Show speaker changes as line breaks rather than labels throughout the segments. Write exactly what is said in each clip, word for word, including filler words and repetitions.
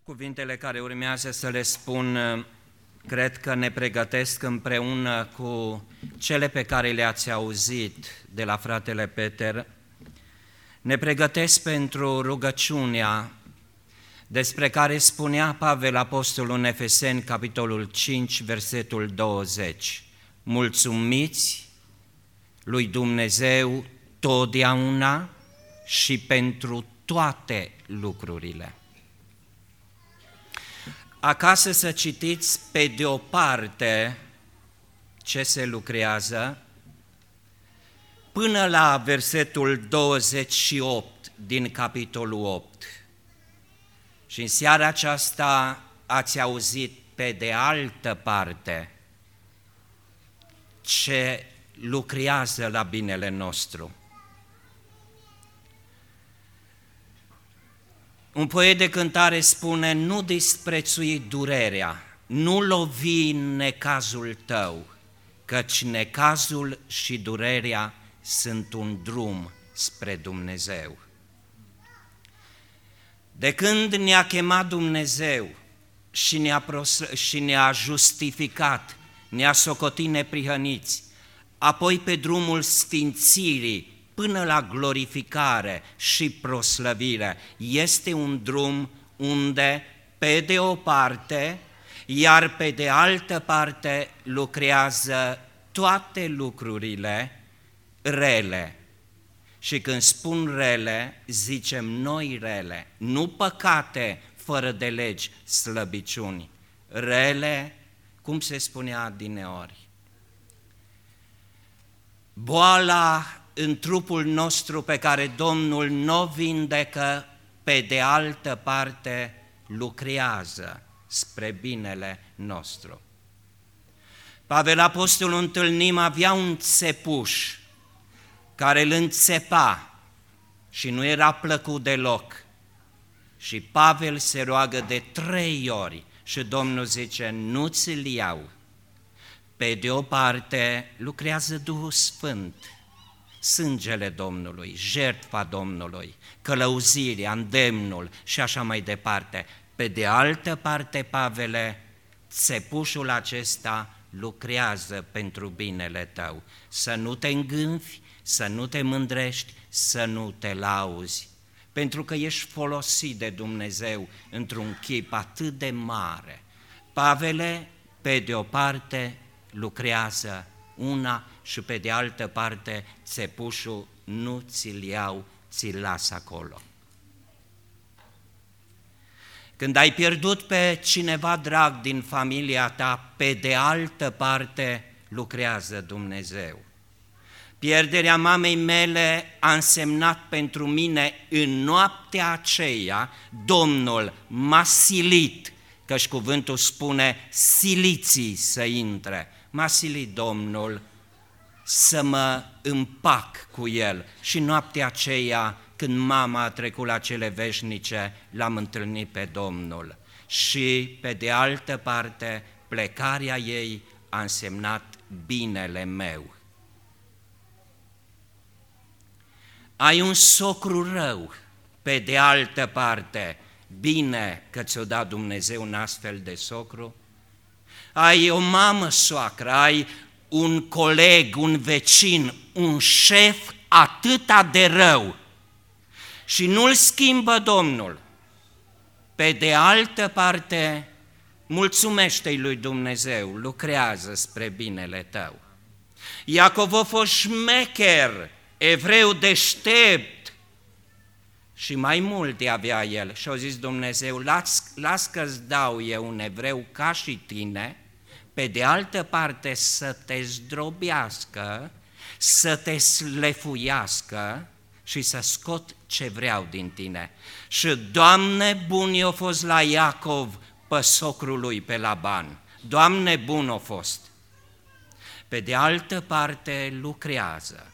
Cuvintele care urmează să le spun, cred că ne pregătesc împreună cu cele pe care le-ați auzit de la fratele Peter, ne pregătesc pentru rugăciunea despre care spunea Pavel Apostolul în Efeseni, capitolul cinci, versetul douăzeci. Mulțumiți lui Dumnezeu totdeauna și pentru toate lucrurile. Acasă să citiți pe de o parte ce se lucrează, până la versetul douăzeci și opt din capitolul opt. Și în seara aceasta ați auzit pe de altă parte ce lucrează la binele nostru. Un poet de cântare spune: nu disprețui durerea, nu lovi în necazul tău, căci necazul și durerea sunt un drum spre Dumnezeu. De când ne-a chemat Dumnezeu și ne-a, prosl- și ne-a justificat, ne-a socotit neprihăniți, apoi pe drumul sfințirii până la glorificare și proslăvire, este un drum unde, pe de o parte, iar pe de altă parte, lucrează toate lucrurile rele. Și când spun rele, zicem noi rele, nu păcate fără de legi, slăbiciuni. Rele, cum se spunea adineori, boala în trupul nostru pe care Domnul n-o vindecă, pe de altă parte lucrează spre binele nostru. Pavel Apostolul, întâlnim, avea un țepuș care îl înțepa și nu era plăcut deloc. Și Pavel se roagă de trei ori și Domnul zice: nu ți-l iau. Pe de o parte lucrează Duhul Sfânt, sângele Domnului, jertfa Domnului, călăuzirea, îndemnul și așa mai departe. Pe de altă parte, Pavele, țepușul acesta lucrează pentru binele tău. Să nu te îngânfi, să nu te mândrești, să nu te lauzi, pentru că ești folosit de Dumnezeu într-un chip atât de mare. Pavele, pe de o parte, lucrează una și pe de altă parte țepușul nu ți-l iau, ți-l las acolo. Când ai pierdut pe cineva drag din familia ta, pe de altă parte lucrează Dumnezeu. Pierderea mamei mele a însemnat pentru mine în noaptea aceea, Domnul m-a silit, căci cuvântul spune siliții să intre, m-a silit Domnul să mă împac cu El. Și noaptea aceea, când mama a trecut la cele veșnice, l-am întâlnit pe Domnul. Și pe de altă parte, plecarea ei a însemnat binele meu. Ai un socru rău, pe de altă parte, bine că ți-o dat Dumnezeu un astfel de socru. Ai o mamă soacră, ai un coleg, un vecin, un șef atâta de rău și nu-l schimbă Domnul. Pe de altă parte, mulțumește-i lui Dumnezeu, lucrează spre binele tău. Iacov a fost șmecher, evreu deștept și mai multe avea el. Și a zis Dumnezeu: las, las că-ți dau eu un evreu ca și tine, pe de altă parte să te zdrobească, să te slefuiască și să scot ce vreau din tine. Și Doamne, bun i-a fost la Iacov pe socrul lui, pe Laban. Doamne, bun a fost. Pe de altă parte lucrează.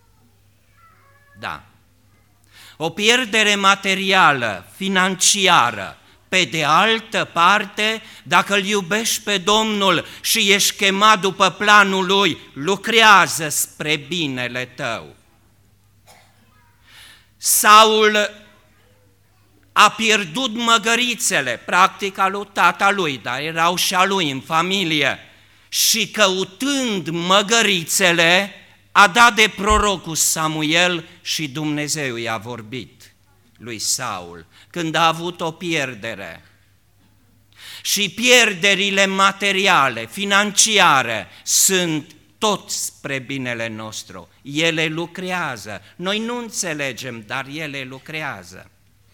Da. O pierdere materială, financiară. Pe de altă parte, dacă îl iubești pe Domnul și ești chemat după planul Lui, lucrează spre binele tău. Saul a pierdut măgărițele, practic a lui tata lui, dar erau și a lui în familie, și căutând măgărițele, a dat de prorocul Samuel și Dumnezeu i-a vorbit lui Saul, când a avut o pierdere. Și pierderile materiale, financiare, sunt tot spre binele nostru. Ele lucrează. Noi nu înțelegem, dar ele lucrează.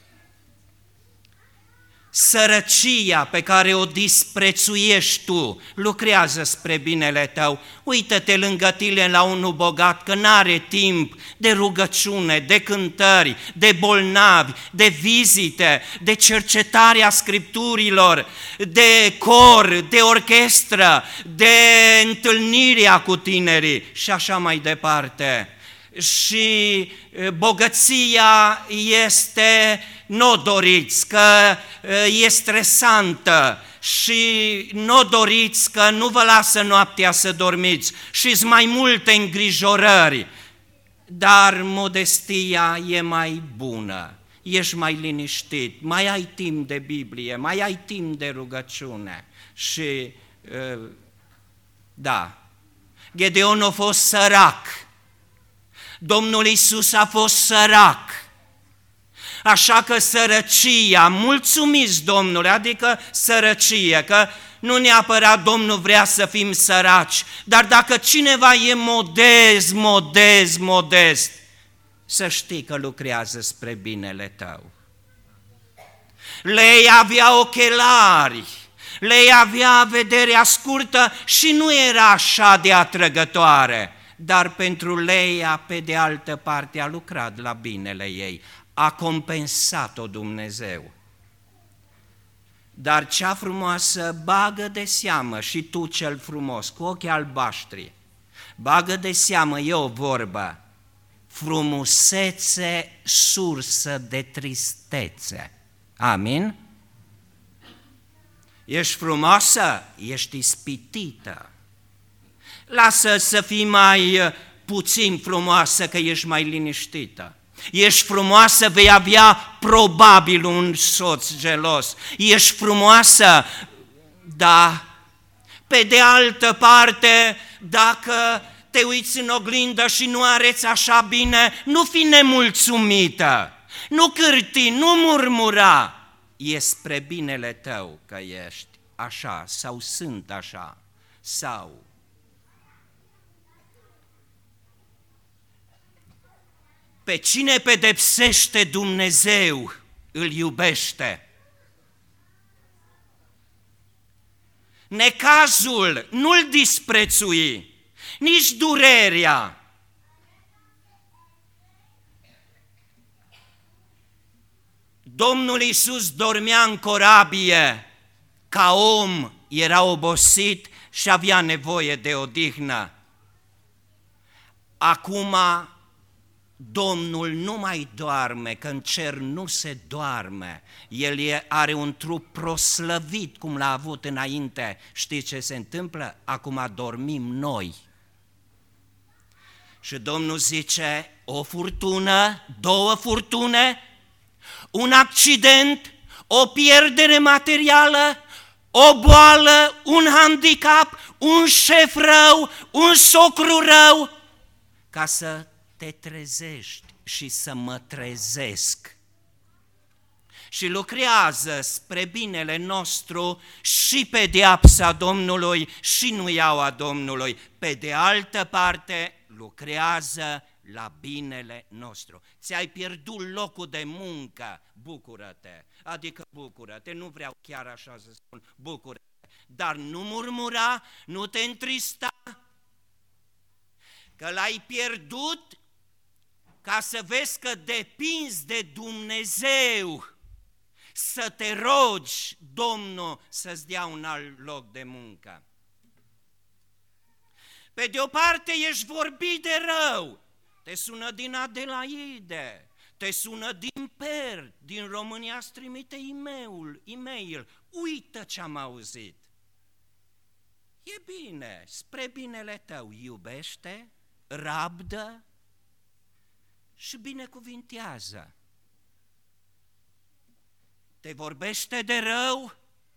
Sărăcia pe care o disprețuiești tu lucrează spre binele tău. Uită-te lângă tine la unul bogat că n-are timp de rugăciune, de cântări, de bolnavi, de vizite, de cercetarea scripturilor, de cor, de orchestră, de întâlnirea cu tinerii și așa mai departe. Și bogăția este n-o doriți, că e stresantă, și n-o doriți că nu vă lasă noaptea să dormiți și-s mai multe îngrijorări, dar modestia e mai bună, ești mai liniștit, mai ai timp de Biblie, mai ai timp de rugăciune și da, Gedeon a fost sărac, Domnul Iisus a fost sărac, așa că sărăcia, mulțumiți Domnule, adică sărăcie, că nu neapărat Domnul vrea să fim săraci, dar dacă cineva e modest, modest, modest, să știi că lucrează spre binele tău. Lei avea ochelari, Lei avea vederea scurtă și nu era așa de atrăgătoare, dar pentru Leia, pe de altă parte, a lucrat la binele ei, a compensat-o Dumnezeu. Dar cea frumoasă bagă de seamă, și tu cel frumos, cu ochii albaștri, bagă de seamă, e o vorbă, frumusețe sursă de tristețe. Amin? Ești frumoasă? Ești ispitită. Lasă să fii mai puțin frumoasă, că ești mai liniștită. Ești frumoasă, vei avea probabil un soț gelos. Ești frumoasă, da. Pe de altă parte, dacă te uiți în oglindă și nu arăți așa bine, nu fi nemulțumită, nu cârti, nu murmura. E spre binele tău că ești așa sau sunt așa sau... Pe cine pedepsește Dumnezeu, îl iubește. Necazul nu-l disprețui, nici durerea. Domnul Iisus dormea în corabie, ca om era obosit și avea nevoie de odihnă. Acum Domnul nu mai doarme, că în cer nu se doarme. El are un trup proslăvit, cum l-a avut înainte. Știți ce se întâmplă? Acum dormim noi. Și Domnul zice, o furtună, două furtune, un accident, o pierdere materială, o boală, un handicap, un șef rău, un socru rău, ca să te trezești și să mă trezesc. Și lucrează spre binele nostru și pedeapsa Domnului și nuiaua Domnului. Pe de altă parte, lucrează la binele nostru. Ți-ai pierdut locul de muncă, bucură-te, adică bucură-te, nu vreau chiar așa să spun, bucură-te, dar nu murmura, nu te întrista, că l-ai pierdut ca să vezi că depinzi de Dumnezeu, să te rogi Domnul să-ți dea un alt loc de muncă. Pe de o parte ești vorbit de rău, te sună din Adelaide, te sună din Per, din România îți trimite e-mail, e-mail, uită ce-am auzit. E bine, spre binele tău, iubește, rabdă și binecuvintează. te vorbește de rău,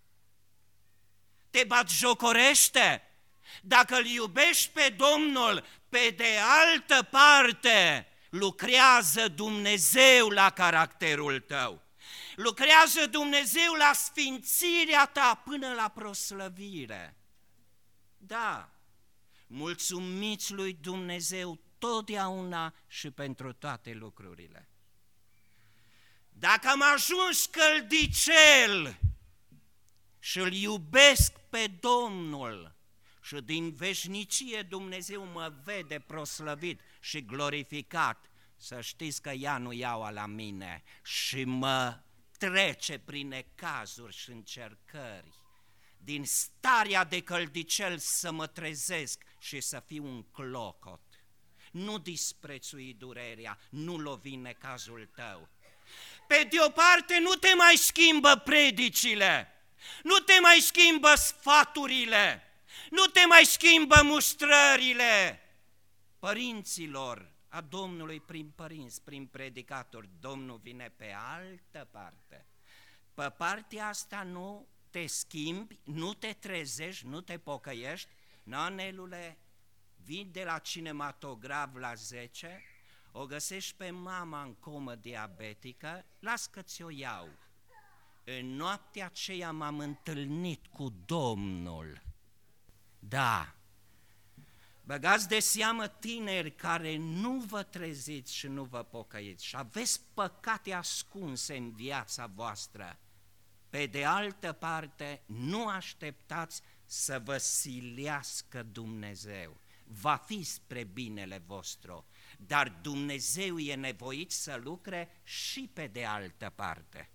te batjocorește. Dacă îl iubești pe Domnul, pe de altă parte lucrează Dumnezeu la caracterul tău. Lucrează Dumnezeu la sfințirea ta până la proslăvire. Da, mulțumiți lui Dumnezeu totdeauna și pentru toate lucrurile. Dacă am ajuns căldicel și îl iubesc pe Domnul și din veșnicie Dumnezeu mă vede proslăvit și glorificat, să știți că ea nu iaua la mine și mă trece prin necazuri și încercări. Din starea de căldicel să mă trezesc și să fiu un clocot. Nu disprețui durerea, nu lovi necazul tău. Pe de o parte nu te mai schimbă predicile, nu te mai schimbă sfaturile, nu te mai schimbă mustrările părinților, a Domnului prin părinți, prin predicatori. Domnul vine pe altă parte. Pe partea asta nu te schimbi, nu te trezești, nu te pocăiești. Nanelule, vii de la cinematograf la zece, o găsești pe mama în comă diabetică, las că ți-o iau. În noaptea aceea m-am întâlnit cu Domnul. Da, băgați de seamă tineri care nu vă treziți și nu vă pocăiți și aveți păcate ascunse în viața voastră. Pe de altă parte, nu așteptați să vă silească Dumnezeu. Va fi spre binele vostru, dar Dumnezeu e nevoit să lucre și pe de altă parte.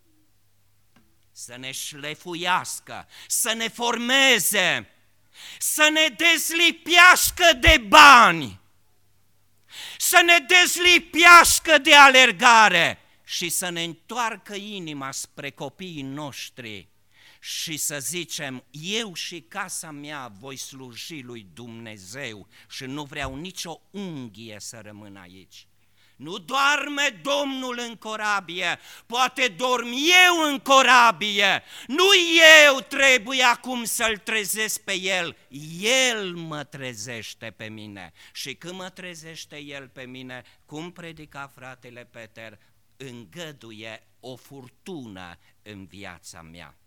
Să ne șlefuiască, să ne formeze, să ne dezlipească de bani, să ne dezlipească de alergare și să ne întoarcă inima spre copiii noștri și să zicem, eu și casa mea voi sluji lui Dumnezeu și nu vreau nicio unghie să rămână aici. Nu doarme Domnul în corabie, poate dorm eu în corabie, nu eu trebuie acum să-l trezesc pe el, el mă trezește pe mine. Și când mă trezește el pe mine, cum predica fratele Peter, îngăduie o furtună în viața mea.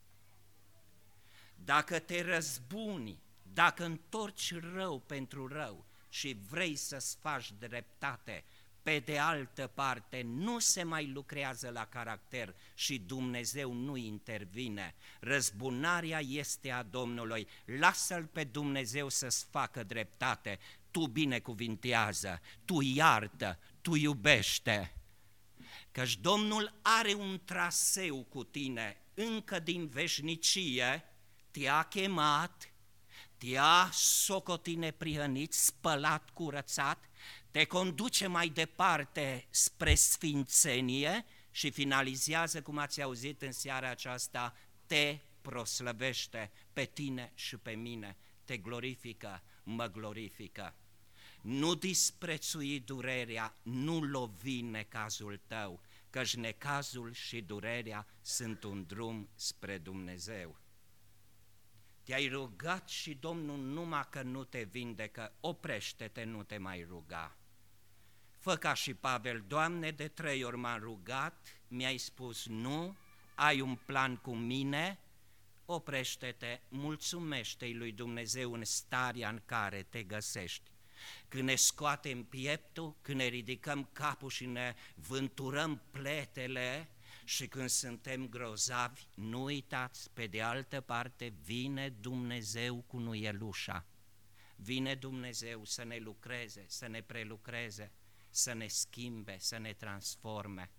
Dacă te răzbuni, dacă întorci rău pentru rău și vrei să-ți faci dreptate, pe de altă parte nu se mai lucrează la caracter și Dumnezeu nu intervine. Răzbunarea este a Domnului, lasă-L pe Dumnezeu să-ți facă dreptate, tu binecuvintează, tu iartă, tu iubește. Căci Domnul are un traseu cu tine, încă din veșnicie, te-a chemat, te-a socotit neprihănit, spălat, curățat, te conduce mai departe spre sfințenie și finalizează, cum ați auzit în seara aceasta, te proslăvește pe tine și pe mine, te glorifică, mă glorifică. Nu disprețui durerea, nu lovi necazul tău, căci necazul și durerea sunt un drum spre Dumnezeu. Te-ai rugat și Domnul numai că nu te vindecă, oprește-te, nu te mai ruga. Fă ca și Pavel, Doamne, de trei ori m-am rugat, mi-ai spus nu, ai un plan cu mine, oprește-te, mulțumește-i lui Dumnezeu în starea în care te găsești. Când ne scoatem pieptul, când ne ridicăm capul și ne vânturăm pletele și când suntem grozavi, nu uitați, pe de altă parte vine Dumnezeu cu nuielușa. Vine Dumnezeu să ne lucreze, să ne prelucreze, să ne schimbe, să ne transforme.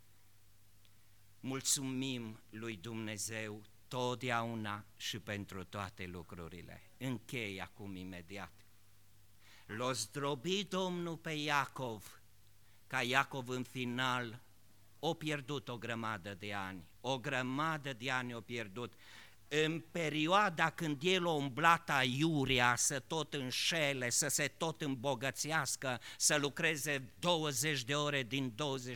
Mulțumim lui Dumnezeu totdeauna și pentru toate lucrurile. Închei acum imediat. L-a zdrobit Domnul pe Iacov, ca Iacov în final o pierdut o grămadă de ani, o grămadă de ani o pierdut. În perioada când el a umblat aiurea să tot înșele, să se tot îmbogățească, să lucreze douăzeci de ore din douăzeci și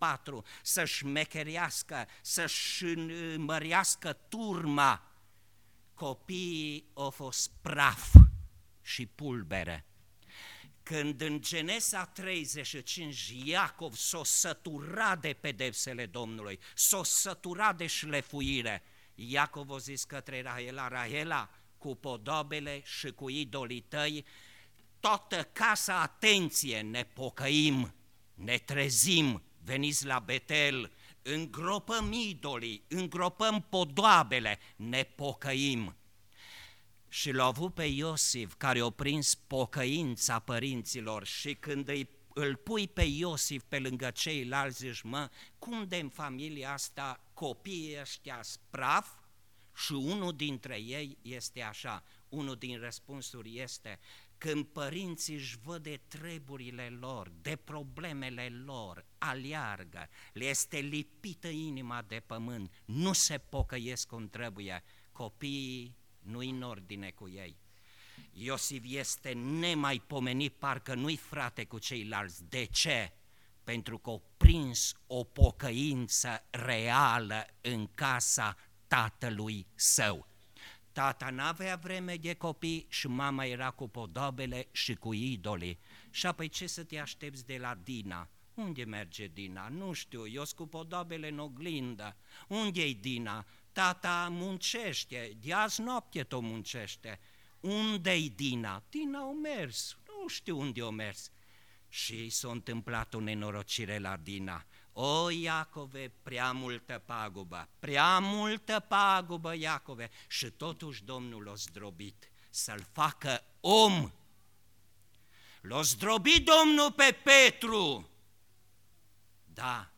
patru, să-și mecherească, să-și mărească turma. Copiii au fost praf și pulbere. Când în Genesa treizeci și cinci Iacov s-o sătura de pedepsele Domnului, s-o sătura de șlefuire, Iacov a zis către Rahela: Rahela, cu podobele și cu idolii tăi, toată casa, atenție, ne pocăim, ne trezim, veniți la Betel, îngropăm idolii, îngropăm podoabele, ne pocăim. Și l-a avut pe Iosif, care a prins pocăința părinților, și când îi, îl pui pe Iosif pe lângă ceilalți, zici: mă, cum de în familia asta copiii ăștia spraf? Și unul dintre ei este așa, unul din răspunsuri este: când părinții își văd de treburile lor, de problemele lor, aleargă, le este lipită inima de pământ, nu se pocăiesc cum trebuie, copiii nu-i în ordine cu ei. Iosif este nemaipomenit, parcă nu-i frate cu ceilalți. De ce? Pentru că a prins o pocăință reală în casa tatălui său. Tata n-avea vreme de copii și mama era cu podobele și cu idolii. Și apoi ce să te aștepți de la Dina? Unde merge Dina? Nu știu, eu sunt cu podobele în oglindă. Unde-i Dina? Tata muncește, de azi noapte tot muncește. Unde-i Dina? Dina a mers, nu știu unde a mers. Și s-a întâmplat o nenorocire la Dina. O, Iacove, prea multă pagubă, prea multă pagubă, Iacove. Și totuși Domnul l-a zdrobit să-l facă om. L-a zdrobit Domnul pe Petru. Da,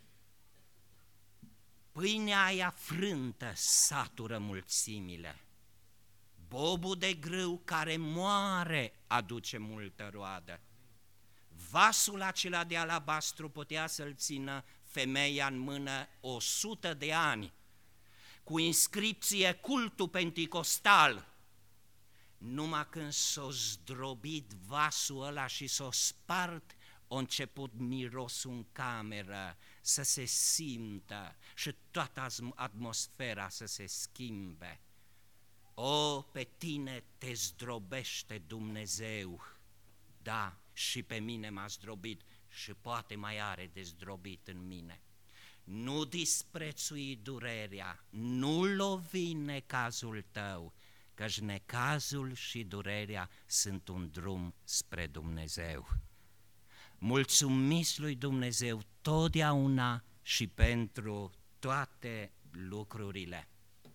pâinea aia frântă satură mulțimile. Bobul de grâu care moare aduce multă roadă. Vasul acela de alabastru putea să-l țină femeia în mână o sută de ani, cu inscripție cultul penticostal. Numai când s-a zdrobit vasul ăla și s-a spart, a început mirosul în cameră să se simtă și toată atmosfera să se schimbe. O, pe tine te zdrobește Dumnezeu, da, și pe mine m-a zdrobit și poate mai are de zdrobit în mine. Nu disprețui durerea, nu lovi necazul tău, căci necazul și durerea sunt un drum spre Dumnezeu. Mulțumiți lui Dumnezeu totdeauna și pentru toate lucrurile.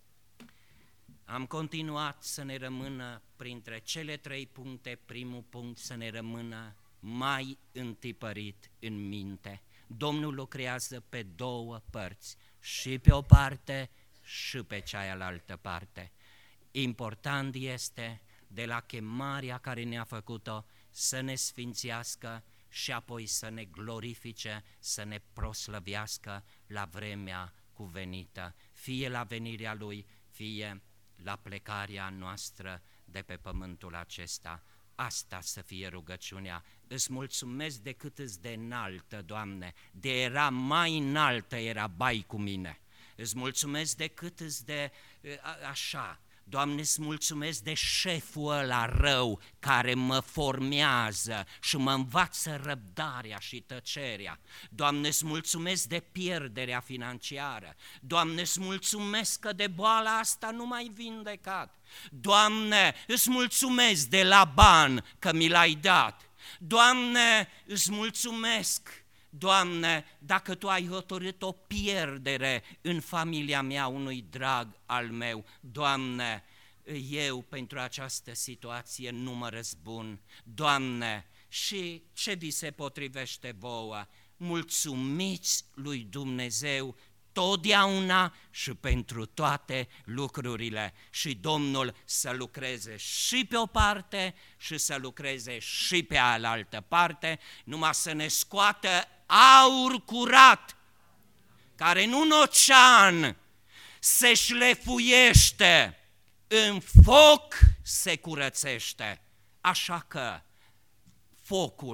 Am continuat să ne rămână printre cele trei puncte, primul punct să ne rămână mai întipărit în minte. Domnul lucrează pe două părți, și pe o parte și pe cealaltă parte. Important este de la chemarea care ne-a făcut-o să ne sfințească și apoi să ne glorifice, să ne proslăvească la vremea cuvenită, fie la venirea Lui, fie la plecarea noastră de pe pământul acesta. Asta să fie rugăciunea. Îți mulțumesc de cât îți de înaltă, Doamne, de era mai înaltă era bai cu mine. Îți mulțumesc de cât îți de a, așa. Doamne, îți mulțumesc de șeful ăla rău care mă formează și mă învață răbdarea și tăcerea. Doamne, îți mulțumesc de pierderea financiară. Doamne, îți mulțumesc că de boala asta nu m-ai vindecat. Doamne, îți mulțumesc de Laban că mi l-ai dat. Doamne, îți mulțumesc, Doamne, dacă Tu ai hotărât o pierdere în familia mea unui drag al meu, Doamne, eu pentru această situație nu mă răzbun. Doamne, și ce vi se potrivește vouă? Mulțumiți lui Dumnezeu totdeauna și pentru toate lucrurile, și Domnul să lucreze și pe o parte și să lucreze și pe alaltă parte, numai să ne scoată aur curat, care nu în ocean se șlefuiește, în foc se curățește. Așa că focul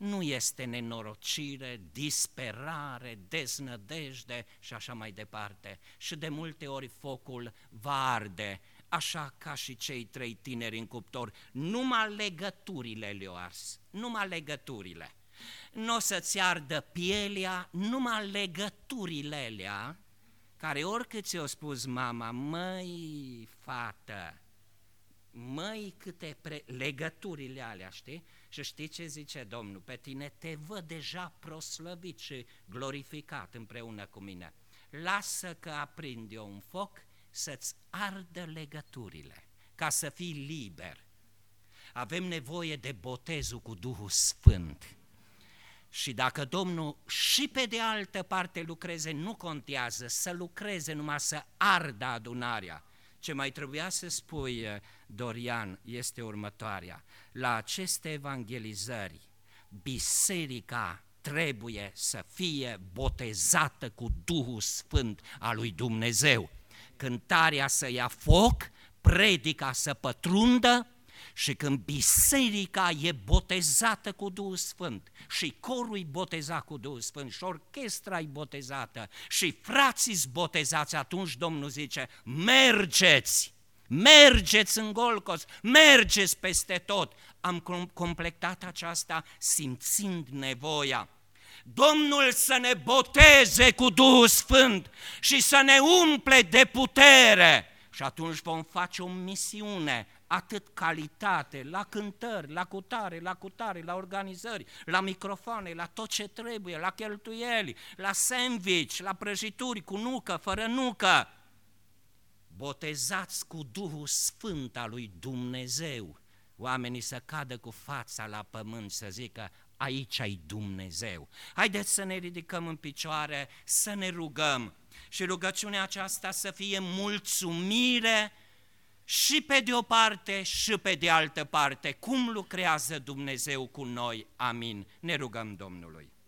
nu este nenorocire, disperare, deznădejde și așa mai departe. Și de multe ori focul va arde, așa ca și cei trei tineri în cuptor. Numai legăturile le-au ars, numai legăturile. Nu o să-ți ardă pielea, numai legăturile alea, care oricât ți-o spus mama, măi, fată, măi, câte pre... legăturile alea, știi? Și știi ce zice Domnul? Pe tine te văd deja proslăvit și glorificat împreună cu mine. Lasă că aprind eu un foc să-ți ardă legăturile, ca să fii liber. Avem nevoie de botezul cu Duhul Sfânt. Și dacă Domnul și pe de altă parte lucreze, nu contează, să lucreze numai să ardă adunarea. Ce mai trebuia să spui, Dorian, este următoarea. La aceste evangelizări, biserica trebuie să fie botezată cu Duhul Sfânt al lui Dumnezeu. Cântarea să ia foc, predica să pătrundă, și când biserica e botezată cu Duhul Sfânt și corul e botezat cu Duhul Sfânt și orchestra e botezată și frații-s botezați, atunci Domnul zice, mergeți, mergeți în Golgos, mergeți peste tot. Am completat aceasta simțind nevoia. Domnul să ne boteze cu Duhul Sfânt și să ne umple de putere și atunci vom face o misiune, atât calitate, la cântări, la cutare, la cutare, la organizări, la microfoane, la tot ce trebuie, la cheltuieli, la sandwich, la prăjituri cu nucă, fără nucă. Botezați cu Duhul Sfânt al lui Dumnezeu, oamenii să cadă cu fața la pământ, să zică, aici ai Dumnezeu. Haideți să ne ridicăm în picioare, să ne rugăm și rugăciunea aceasta să fie mulțumire și pe de o parte și pe de altă parte. Cum lucrează Dumnezeu cu noi? Amin. Ne rugăm Domnului.